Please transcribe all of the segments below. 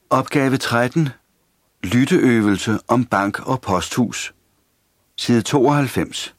Opgave 13. Lytteøvelse om bank og posthus. Side 92.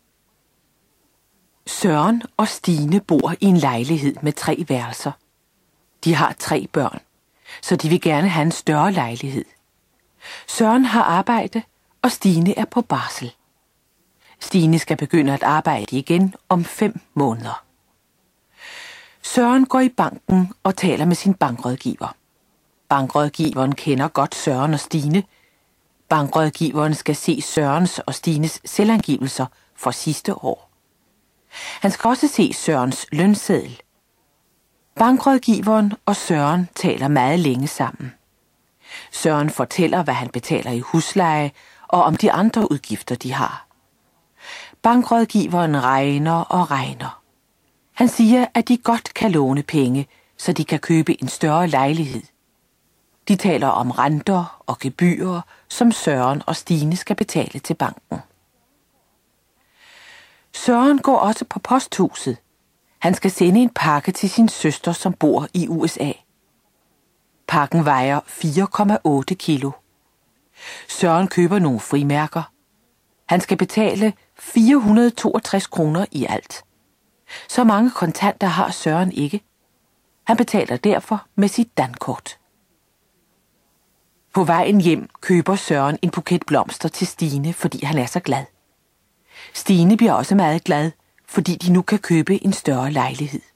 Søren og Stine bor i en lejlighed med 3 værelser. De har 3 børn, så de vil gerne have en større lejlighed. Søren har arbejde, og Stine er på barsel. Stine skal begynde at arbejde igen om 5 måneder. Søren går i banken og taler med sin bankrådgiver. Bankrådgiveren kender godt Søren og Stine. Bankrådgiveren skal se Sørens og Stines selvangivelser for sidste år. Han skal også se Sørens lønseddel. Bankrådgiveren og Søren taler meget længe sammen. Søren fortæller, hvad han betaler i husleje, og om de andre udgifter, de har. Bankrådgiveren regner og regner. Han siger, at de godt kan låne penge, så de kan købe en større lejlighed. De taler om renter og gebyrer, som Søren og Stine skal betale til banken. Søren går også på posthuset. Han skal sende en pakke til sin søster, som bor i USA. Pakken vejer 4,8 kilo. Søren køber nogle frimærker. Han skal betale 462 kroner i alt. Så mange kontanter har Søren ikke. Han betaler derfor med sit dankort. På vejen hjem køber Søren en buket blomster til Stine, fordi han er så glad. Stine bliver også meget glad, fordi de nu kan købe en større lejlighed.